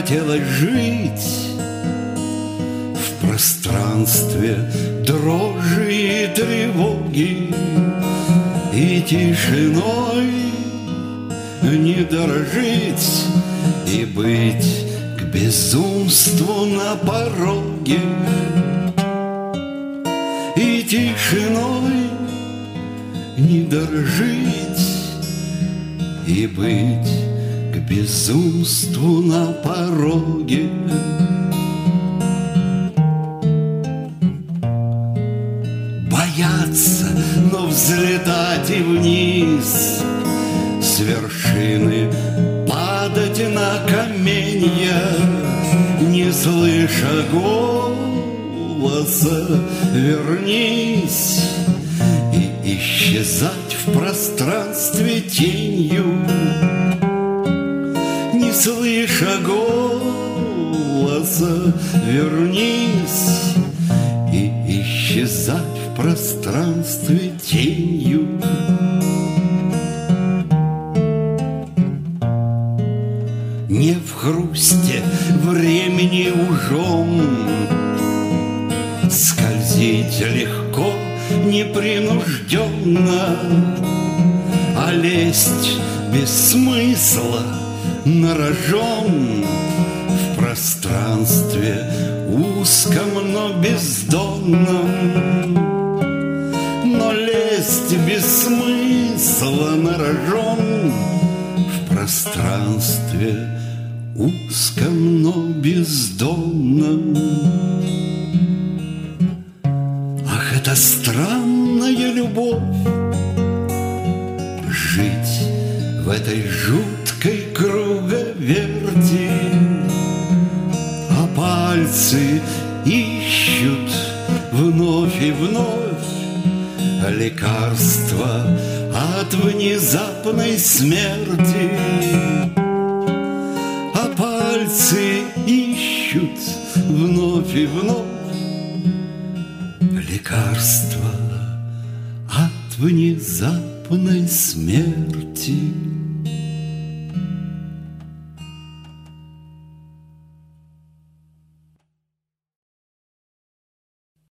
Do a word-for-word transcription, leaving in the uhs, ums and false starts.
хотелось жить в пространстве дрожи и тревоги, и тишиной не дорожить, и быть к безумству на пороге, и тишиной не дорожить, и быть к безумству на пороге. Бояться, но взлетать и вниз, с вершины падать на каменья, не слыша голоса, вернись, и исчезать в пространстве тенью, не слыша голоса, вернись, и исчезать в пространстве тенью. Не в хрусте времени ужом скользить легко, непринужденно, а лезть без смысла на рожон в пространстве узком, но бездонном. Но лезть без смысла на рожон в пространстве узком, но бездонном. Ах, это странная любовь, жить в этой жуткой круговерти, а пальцы ищут вновь и вновь лекарства от внезапной смерти. А пальцы ищут вновь и вновь лекарства от внезапной смерти.